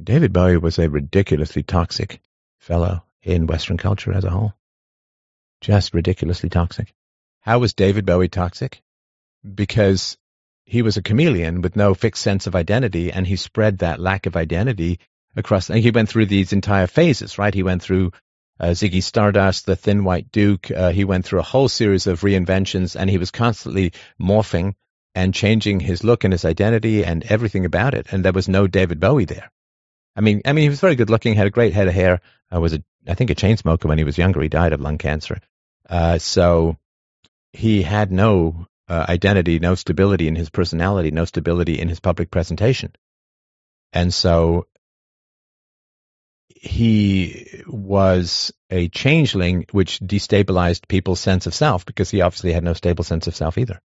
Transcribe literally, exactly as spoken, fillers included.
David Bowie was a ridiculously toxic fellow in Western culture as a whole. Just ridiculously toxic. How was David Bowie toxic? Because he was a chameleon with no fixed sense of identity, and he spread that lack of identity across. And he went through these entire phases, right? He went through uh, Ziggy Stardust, the Thin White Duke. Uh, he went through a whole series of reinventions, and he was constantly morphing and changing his look and his identity and everything about it. And there was no David Bowie there. I mean, I mean, he was very good looking, had a great head of hair. Uh, was a, I think, a chain smoker when he was younger. He died of lung cancer. Uh, so he had no uh, identity, no stability in his personality, no stability in his public presentation. And so he was a changeling, which destabilized people's sense of self, because he obviously had no stable sense of self either.